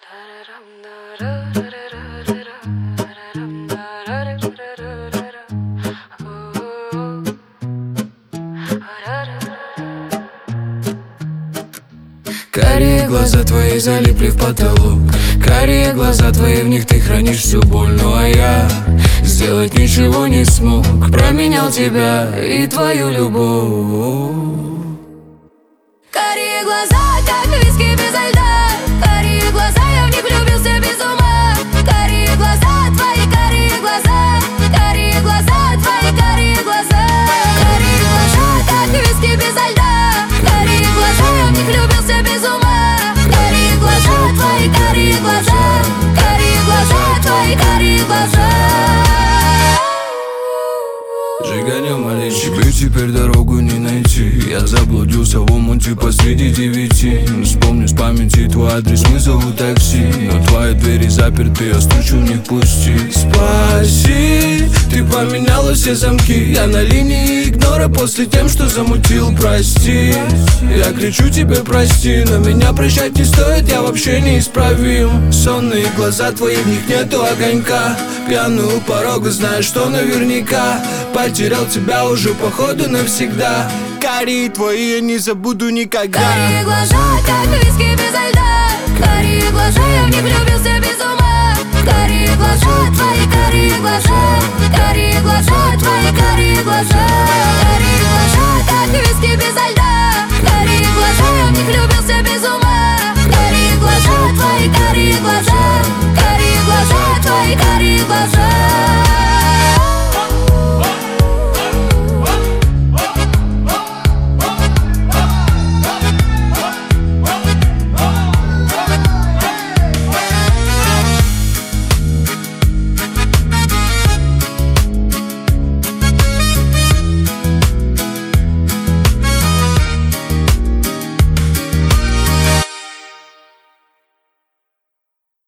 Карие глаза твои залипли в потолок. Карие глаза твои, в них ты хранишь всю боль. Ну а я сделать ничего не смог. Променял тебя и твою любовь. Карие глаза, как виски без льда. Карие глаза, я в них влюбился без ума. Карие глаза, твои карие глаза. Карие глаза, твои карие глаза. Карие глаза, как виски без льда. Карие глаза, я в них влюбился без ума. Карие глаза, твои карие глаза. Карие глаза, твои карие глаза. Жиганем маленький, тебе теперь дорогу не найти. Я заблудился в омуте посреди 9. Не вспомню с памяти твой адрес, вызову такси. Но твои двери заперты, я стучу, в них пусти. Спаси, ты поменяла все замки. Я на линии игнора после тем, что замутил, прости. Я кричу тебе прости, но меня прощать не стоит, я вообще неисправим. Сонные глаза твои, в них нету огонька. Пьяный у порога, знаешь, что наверняка потерял тебя уже походу навсегда. Карие твои я не забуду никогда. Карие глаза, как виски без льда. Карие глаза, я в них влюбился без ума. Карие глаза, твои карие глаза. Карие глаза, твои карие глаза. Карие глаза, как виски без льда. Карие глаза, я в них влюбился.